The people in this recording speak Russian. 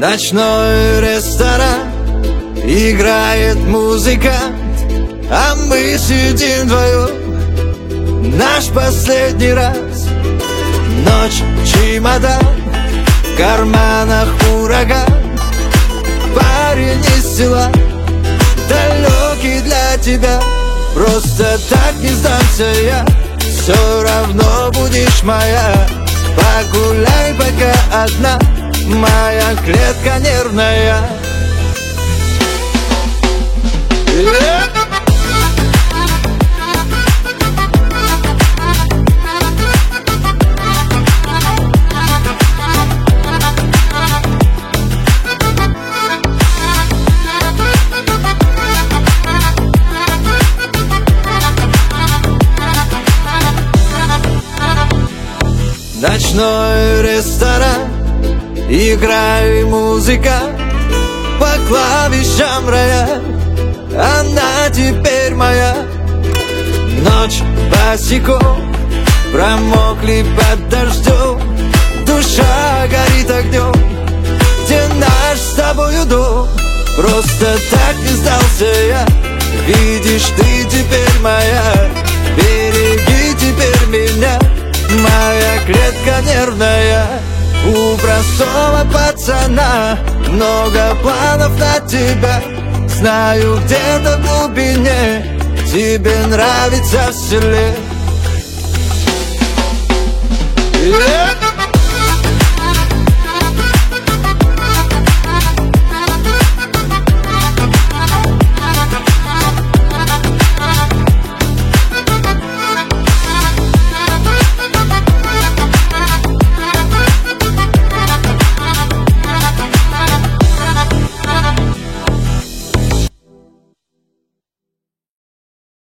Ночной ресторан, играет музыка, а мы сидим вдвоем. Наш последний раз. Ночь, чемодан, в карманах ураган. Парень из села, далекий для тебя. Просто так не сдамся я, все равно будешь моя. Погуляй пока одна, моя клетка нервная. Ночной ресторан, играй музыка, по клавишам рояль, она теперь моя. Ночь босиком, промокли под дождем, душа горит огнем, где наш с тобою дом. Просто так не сдался я, видишь, ты теперь моя. Береги теперь меня, моя клетка нервная. У простого пацана много планов на тебя. Знаю, где-то в глубине тебе нравится в селе.